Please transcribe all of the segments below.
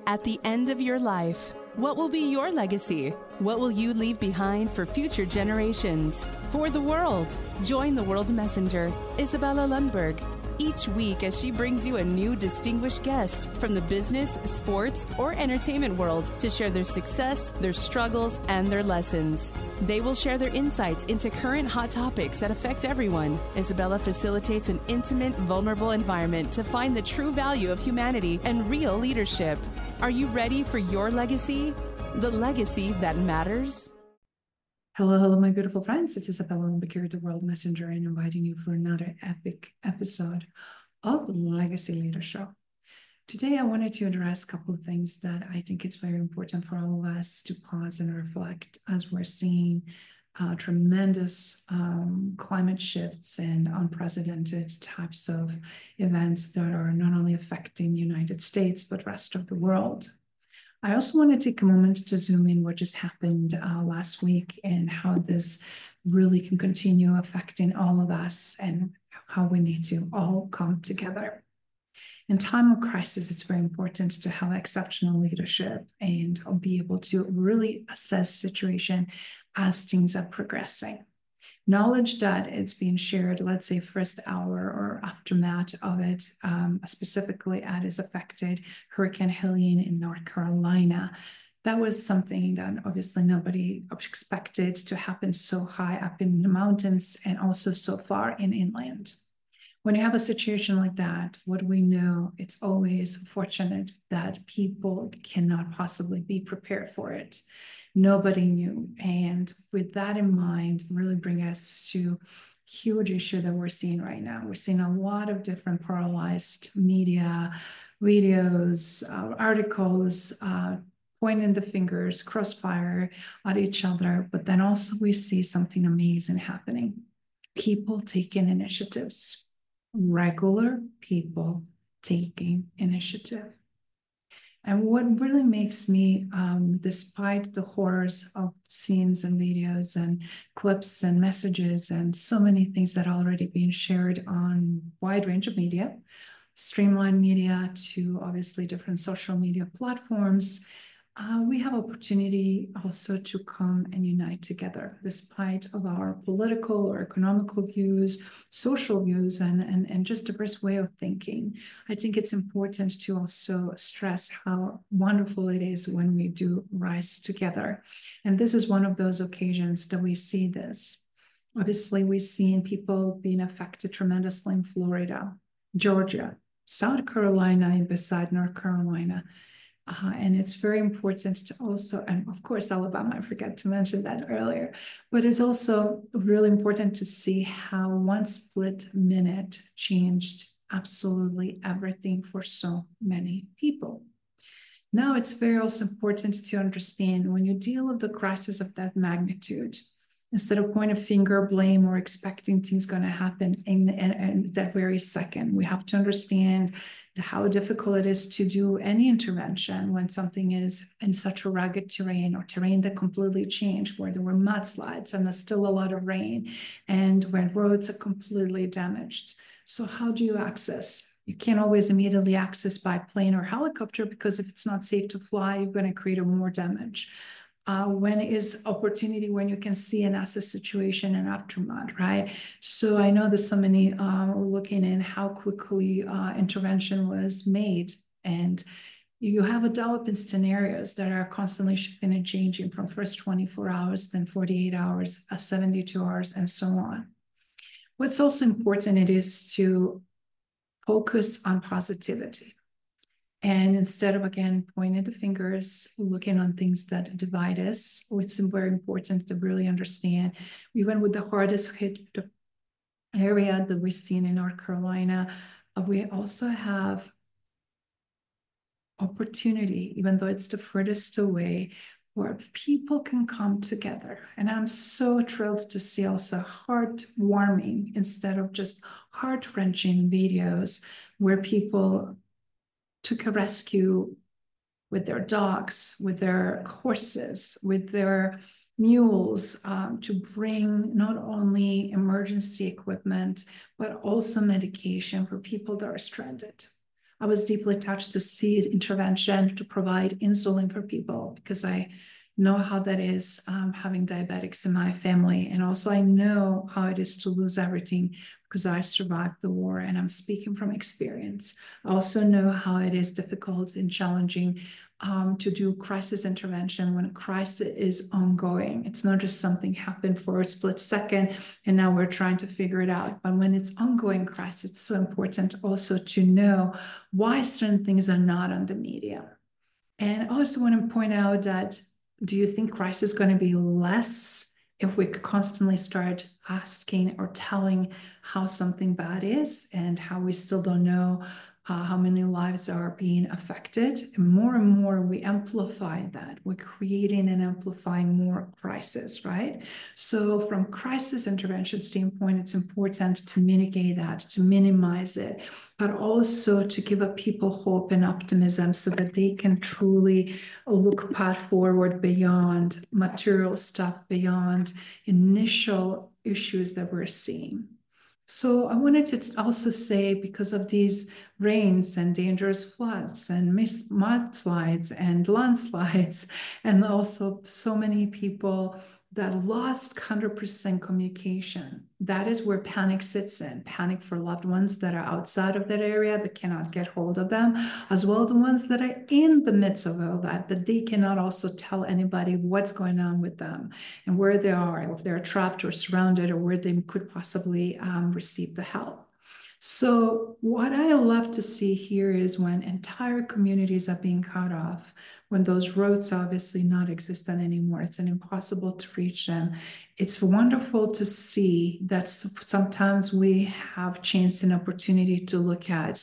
At the end of your life, what will be your legacy? What will you leave behind for future generations? For the world, join the World Messenger, Isabella Lundberg, each week as she brings you a new distinguished guest from the business, sports, or entertainment world to share their success, their struggles, and their lessons. They will share their insights into current hot topics that affect everyone. Isabella facilitates an intimate, vulnerable environment to find the true value of humanity and real leadership. Are you ready for your legacy? The legacy that matters? Hello, my beautiful friends. It's Isabella Lundberg here at the World Messenger and inviting you for another epic episode of Legacy Leader Show. Today, I wanted to address a couple of things that I think it's very important for all of us to pause and reflect as we're seeing tremendous climate shifts and unprecedented types of events that are not only affecting the United States, but rest of the world. I also want to take a moment to zoom in what just happened last week and how this really can continue affecting all of us and how we need to all come together. In time of crisis, it's very important to have exceptional leadership and be able to really assess the situation as things are progressing. Knowledge that it's being shared, let's say first hour or aftermath of it, specifically as affected Hurricane Helene in North Carolina. That was something that obviously nobody expected to happen so high up in the mountains and also so far in inland. When you have a situation like that, what we know, it's always fortunate that people cannot possibly be prepared for it. Nobody knew. And with that in mind, really bring us to huge issue that we're seeing right now. We're seeing a lot of different polarized media, videos, articles, pointing the fingers, crossfire at each other. But then also we see something amazing happening. People taking initiatives, regular people taking initiative. And what really makes me, despite the horrors of scenes and videos and clips and messages and so many things that are already being shared on a wide range of media, streamlined media to obviously different social media platforms, we have opportunity also to come and unite together, despite of our political or economical views, social views, and just diverse way of thinking. I think it's important to also stress how wonderful it is when we do rise together. And this is one of those occasions that we see this. Obviously, we've seen people being affected tremendously in Florida, Georgia, South Carolina, and beside North Carolina. And it's very important to also, and of course, Alabama, I forgot to mention that earlier, but it's also really important to see how one split minute changed absolutely everything for so many people. Now, it's very also important to understand when you deal with the crisis of that magnitude, instead of point a finger, blame, or expecting things going to happen in that very second, we have to understand how difficult it is to do any intervention when something is in such a rugged terrain or terrain that completely changed, where there were mudslides and there's still a lot of rain and when roads are completely damaged. So how do you access? You can't always immediately access by plane or helicopter because if it's not safe to fly, you're going to create more damage. When is opportunity when you can see and assess situation and aftermath, right? So I know there's so many looking in how quickly intervention was made, and you have developing scenarios that are constantly shifting and changing from first 24 hours, then 48 hours, 72 hours, and so on. What's also important it is to focus on positivity. And instead of, again, pointing the fingers, looking on things that divide us, it's very important to really understand, even with the hardest hit area that we've seen in North Carolina, we also have opportunity, even though it's the furthest away, where people can come together. And I'm so thrilled to see also heartwarming instead of just heart-wrenching videos where people took a rescue with their dogs, with their horses, with their mules to bring not only emergency equipment, but also medication for people that are stranded. I was deeply touched to see intervention to provide insulin for people, because I know how that is, having diabetics in my family. And also I know how it is to lose everything, because I survived the war and I'm speaking from experience. I also know how it is difficult and challenging to do crisis intervention when a crisis is ongoing. It's not just something happened for a split second and now we're trying to figure it out. But when it's ongoing crisis, it's so important also to know why certain things are not on the media. And I also want to point out that, do you think crisis is going to be less if we constantly start asking or telling how something bad is and how we still don't know how many lives are being affected? And more we amplify that. We're creating and amplifying more crisis, right? So from crisis intervention standpoint, it's important to mitigate that, to minimize it, but also to give up people hope and optimism so that they can truly look path forward beyond material stuff, beyond initial issues that we're seeing. So I wanted to also say, because of these rains and dangerous floods and mudslides and landslides, and also so many people that lost 100% communication, that is where panic sits in. Panic for loved ones that are outside of that area that cannot get hold of them, as well as the ones that are in the midst of all that they cannot also tell anybody what's going on with them and where they are, if they're trapped or surrounded, or where they could possibly receive the help. So what I love to see here is when entire communities are being cut off, when those roads obviously not existent anymore, it's impossible to reach them. It's wonderful to see that sometimes we have chance and opportunity to look at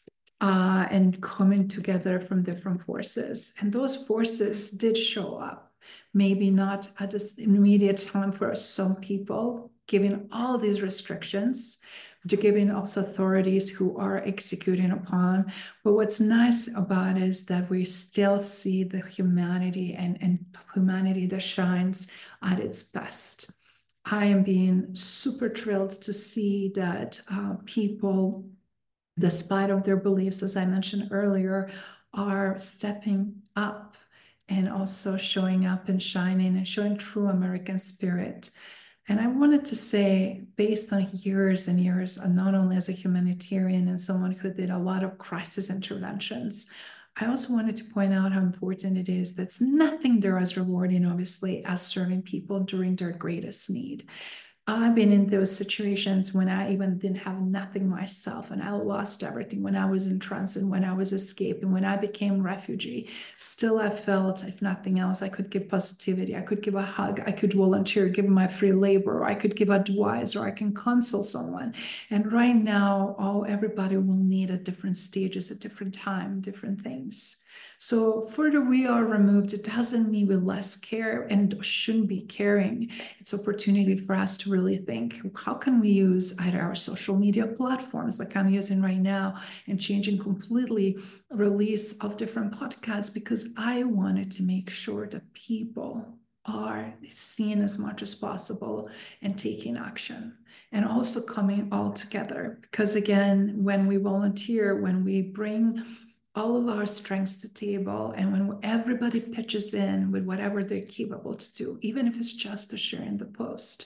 and coming together from different forces. And those forces did show up, maybe not at this immediate time for some people, given all these restrictions, to giving also authorities who are executing upon. But what's nice about it is that we still see the humanity and humanity that shines at its best. I am being super thrilled to see that people, despite of their beliefs, as I mentioned earlier, are stepping up and also showing up and shining and showing true American spirit. And I wanted to say, based on years and years, not only as a humanitarian and someone who did a lot of crisis interventions, I also wanted to point out how important it is that's nothing there as rewarding, obviously, as serving people during their greatest need. I've been in those situations when I even didn't have nothing myself and I lost everything, when I was in transit, when I was escaping, when I became refugee. Still, I felt, if nothing else, I could give positivity. I could give a hug. I could volunteer, give my free labor. Or I could give advice, or I can counsel someone. And right now, everybody will need at different stages, at different time, different things. So further we are removed, it doesn't mean we less care and shouldn't be caring. It's opportunity for us to really think, how can we use either our social media platforms like I'm using right now and changing completely release of different podcasts, because I wanted to make sure that people are seen as much as possible and taking action, and also coming all together. Because again, when we volunteer, when we bring all of our strengths to the table, and when everybody pitches in with whatever they're capable to do, even if it's just to share in the post.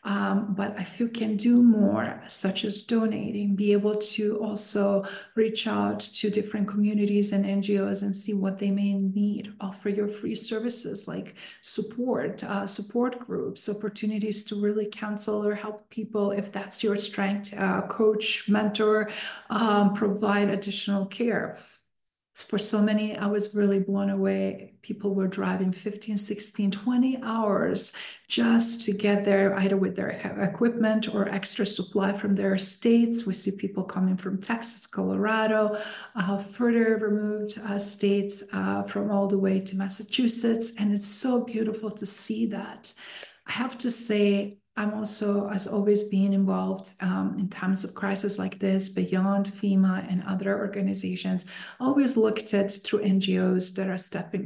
But if you can do more, such as donating, be able to also reach out to different communities and NGOs and see what they may need, offer your free services like support groups, opportunities to really counsel or help people if that's your strength, coach, mentor, provide additional care. For so many, I was really blown away. People were driving 15, 16, 20 hours just to get there, either with their equipment or extra supply from their states. We see people coming from Texas, Colorado, further removed states, from all the way to Massachusetts. And it's so beautiful to see that. I have to say, I'm also, as always, being involved in times of crisis like this, beyond FEMA and other organizations, always looked at through NGOs that are stepping up.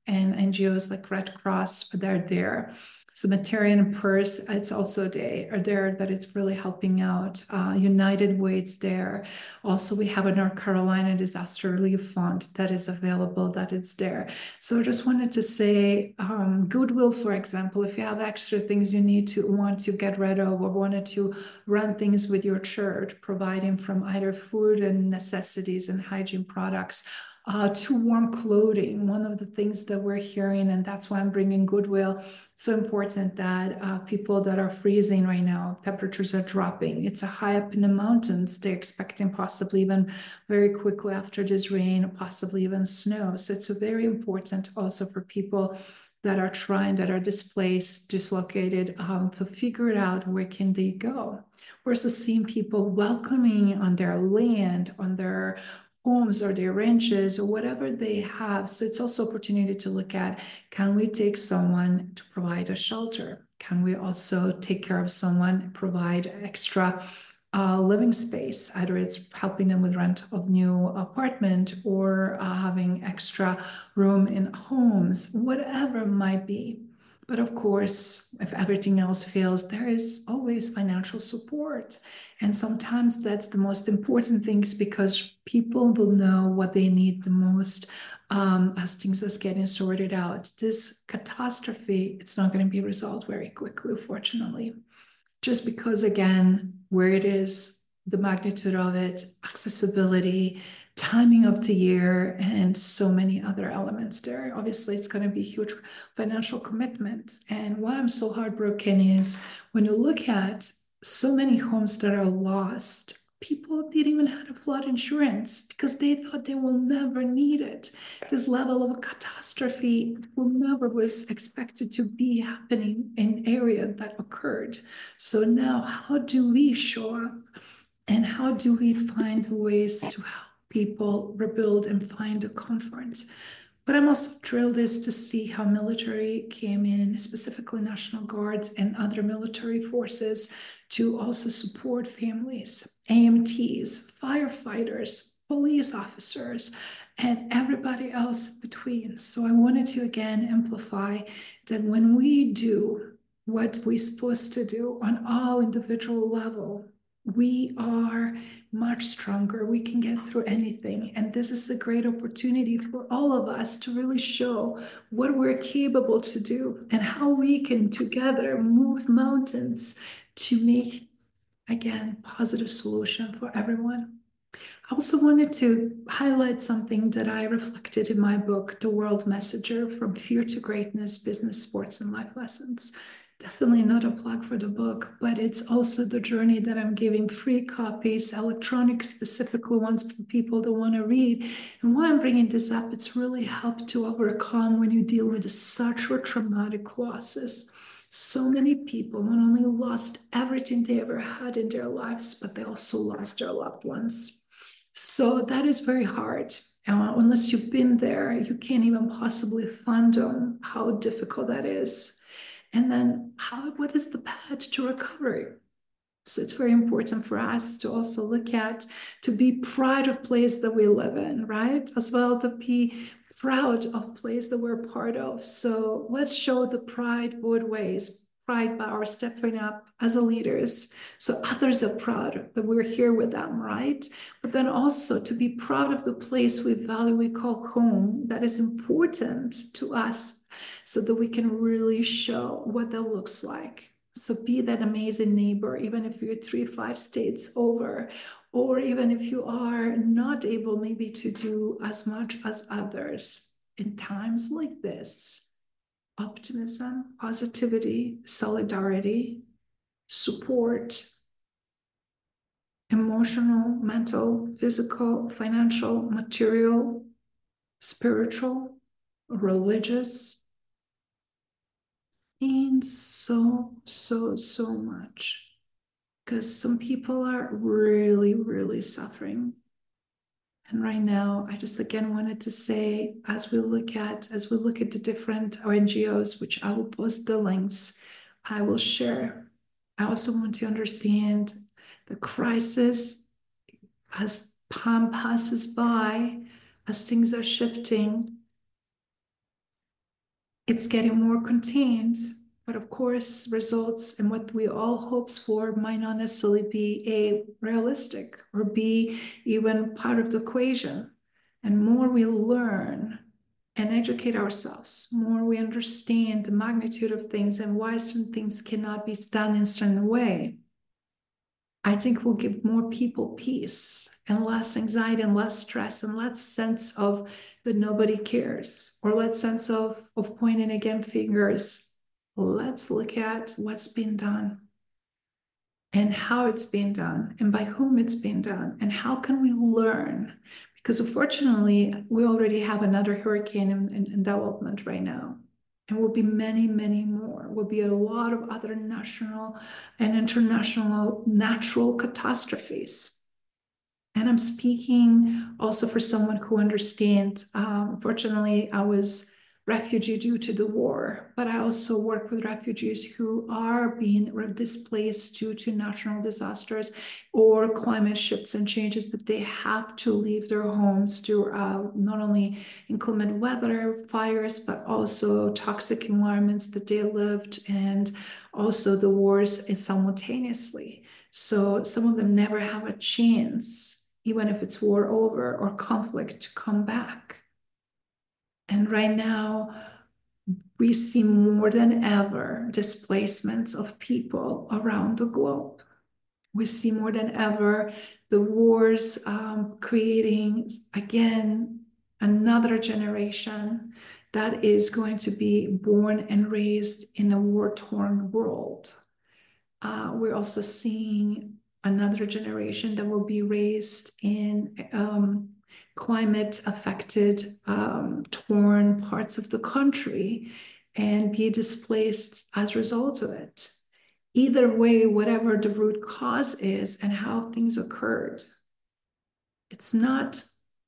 and NGOs like Red Cross, they're there. Samaritan Purse, it's also there that it's really helping out. United Way's there. Also, we have a North Carolina Disaster Relief Fund that is available, that it's there. So I just wanted to say, Goodwill, for example, if you have extra things you want to get rid of or wanted to run things with your church, providing from either food and necessities and hygiene products, to warm clothing. One of the things that we're hearing, and that's why I'm bringing Goodwill, it's so important that people that are freezing right now, temperatures are dropping. It's a high up in the mountains. They're expecting possibly even very quickly after this rain, possibly even snow. So it's very important also for people that are displaced, dislocated, to figure it out, where can they go? Versus seeing people welcoming on their land, on their homes or their ranches or whatever they have. So it's also opportunity to look at, can we take someone to provide a shelter? Can we also take care of someone, provide extra living space? Either it's helping them with rent of new apartment or having extra room in homes, whatever it might be. But of course, if everything else fails, there is always financial support. And sometimes that's the most important things, because people will know what they need the most as things are getting sorted out. This catastrophe, it's not going to be resolved very quickly, fortunately. Just because, again, where it is, the magnitude of it, accessibility, timing of the year, and so many other elements there. Obviously, it's going to be a huge financial commitment. And why I'm so heartbroken is when you look at so many homes that are lost, people didn't even have a flood insurance because they thought they will never need it. This level of a catastrophe will never was expected to be happening in area that occurred. So now how do we show up, and how do we find ways to help people rebuild and find a comfort? What I'm also thrilled is to see how military came in, specifically National Guards and other military forces, to also support families, AMTs, firefighters, police officers, and everybody else between. So I wanted to again amplify that when we do what we're supposed to do on all individual level, we are much stronger. We can get through anything. And this is a great opportunity for all of us to really show what we're capable to do and how we can together move mountains to make, again, positive solution for everyone. I also wanted to highlight something that I reflected in my book, The World Messenger: From Fear to Greatness, Business, Sports, and Life Lessons. Definitely not a plug for the book, but it's also the journey that I'm giving free copies, electronic specifically ones for people that want to read. And why I'm bringing this up, it's really helped to overcome when you deal with such traumatic losses. So many people not only lost everything they ever had in their lives, but they also lost their loved ones. So that is very hard. Unless you've been there, you can't even possibly fathom how difficult that is. And then what is the path to recovery? So it's very important for us to also look at, to be proud of place that we live in, right? As well to be proud of place that we're part of. So let's show the pride both ways. Pride by our stepping up as a leaders, so others are proud that we're here with them, right? But then also to be proud of the place we value, we call home, that is important to us, so that we can really show what that looks like. So be that amazing neighbor, even if you're 3-5 states over, or even if you are not able maybe to do as much as others in times like this. Optimism, positivity, solidarity, support, emotional, mental, physical, financial, material, spiritual, religious, and so much. Because some people are really, really suffering. And right now, I just again wanted to say, as we look at the different NGOs, which I will post the links, I will share. I also want to understand the crisis as time passes by, as things are shifting. It's getting more contained, but of course, results and what we all hopes for might not necessarily be a realistic or be even part of the equation. And more we learn and educate ourselves, more we understand the magnitude of things and why certain things cannot be done in a certain way, I think will give more people peace and less anxiety and less stress and less sense of that nobody cares or less sense of pointing again fingers. Let's look at what's been done and how it's being done and by whom it's being done and how can we learn, because unfortunately we already have another hurricane in development right now, and will be many, many more. Will be a lot of other national and international natural catastrophes. And I'm speaking also for someone who understands. Fortunately, I was refugee due to the war, but I also work with refugees who are being displaced due to natural disasters or climate shifts and changes that they have to leave their homes to not only inclement weather, fires, but also toxic environments that they lived and also the wars simultaneously. So some of them never have a chance, even if it's war over or conflict, to come back. And right now, we see more than ever displacements of people around the globe. We see more than ever the wars creating, again, another generation that is going to be born and raised in a war-torn world. We're also seeing another generation that will be raised in climate affected, torn parts of the country and be displaced as a result of it. Either way, whatever the root cause is and how things occurred, it's not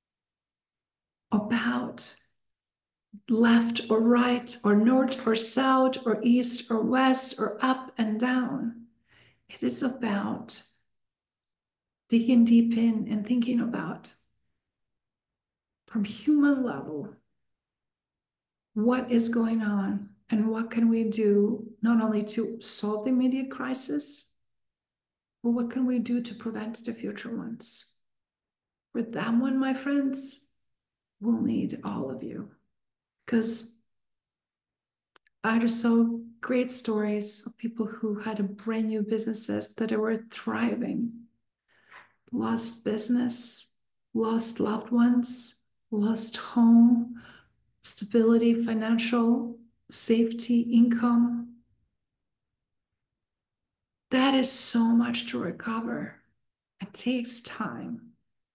about left or right or north or south or east or west or up and down. It is about digging deep in and thinking about, from human level, what is going on and what can we do not only to solve the immediate crisis, but what can we do to prevent the future ones? For that one, my friends, we'll need all of you, because I just saw great stories of people who had brand new businesses that were thriving, lost business, lost loved ones, lost home, stability, financial safety, income. That is so much to recover. It takes time.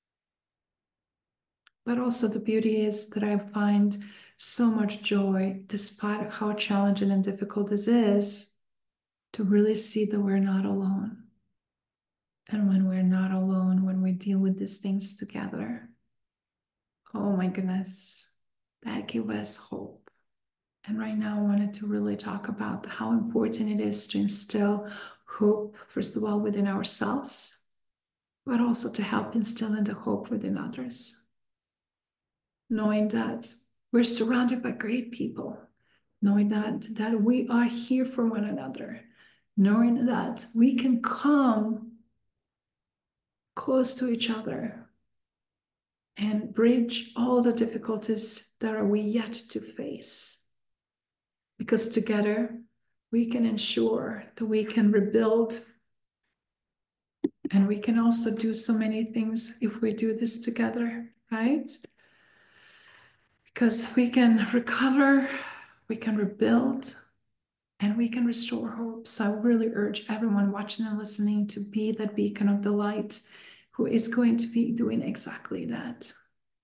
But also the beauty is that I find so much joy, despite how challenging and difficult this is, to really see that we're not alone. And when we're not alone, when we deal with these things together, oh my goodness, that gives us hope. And right now, I wanted to really talk about how important it is to instill hope, first of all, within ourselves, but also to help instill in the hope within others. Knowing that we're surrounded by great people, knowing that we are here for one another, knowing that we can come close to each other and bridge all the difficulties that are we yet to face. Because together we can ensure that we can rebuild, and we can also do so many things if we do this together, right? Because we can recover, we can rebuild, and we can restore hope. So I really urge everyone watching and listening to be that beacon of the light who is going to be doing exactly that.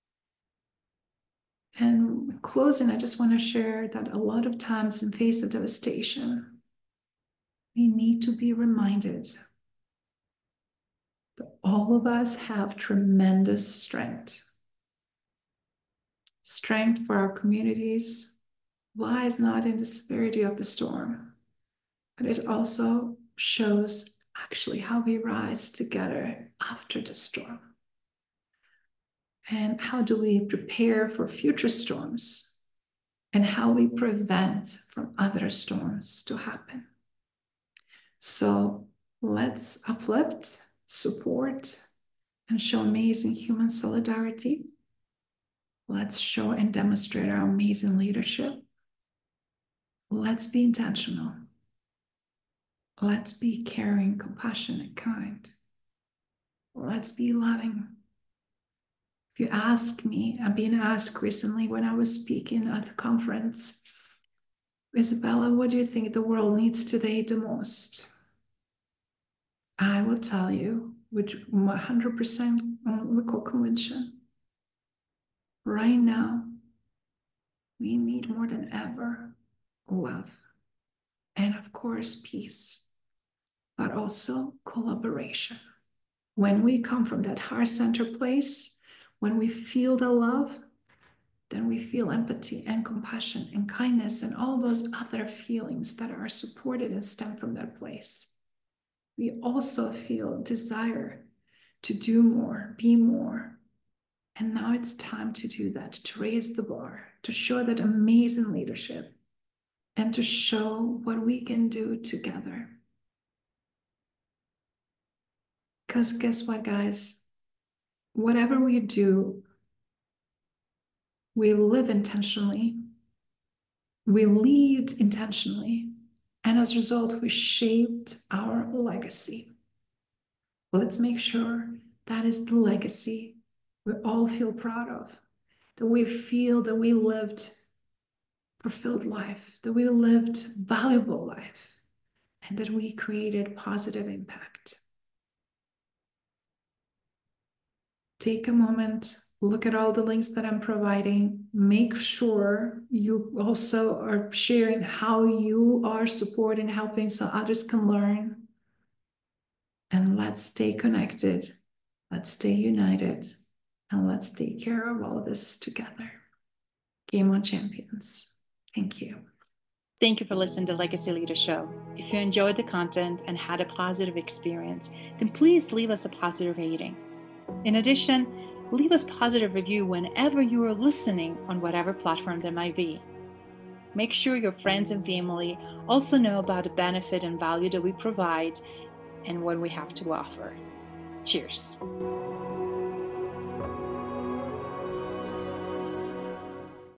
And closing, I just want to share that a lot of times in face of devastation, we need to be reminded that all of us have tremendous strength. Strength for our communities lies not in the severity of the storm, but it also shows actually how we rise together after the storm. And how do we prepare for future storms? and how we prevent from other storms to happen. So let's uplift, support, and show amazing human solidarity. Let's show and demonstrate our amazing leadership. Let's be intentional. Let's be caring, compassionate, kind. Let's be loving. If you ask me, I've been asked recently when I was speaking at the conference, Isabella, what do you think the world needs today the most? I will tell you with 100% conviction. Right now, we need more than ever love and, of course, peace, but also collaboration. When we come from that heart-centered place, when we feel the love, then we feel empathy and compassion and kindness and all those other feelings that are supported and stem from that place. We also feel desire to do more, be more. And now it's time to do that, to raise the bar, to show that amazing leadership, and to show what we can do together. Because guess what, guys? Whatever we do, we live intentionally, we lead intentionally, and as a result, we shaped our legacy. Let's make sure that is the legacy we all feel proud of, that we feel that we lived fulfilled life, that we lived valuable life, and that we created positive impact. Take a moment, look at all the links that I'm providing. Make sure you also are sharing how you are supporting, helping so others can learn. And let's stay connected. Let's stay united. And let's take care of all this together. Game on Champions. Thank you. Thank you for listening to Legacy Leader Show. If you enjoyed the content and had a positive experience, then please leave us a positive rating. In addition, leave us a positive review whenever you are listening on whatever platform there might be. Make sure your friends and family also know about the benefit and value that we provide and what we have to offer. Cheers.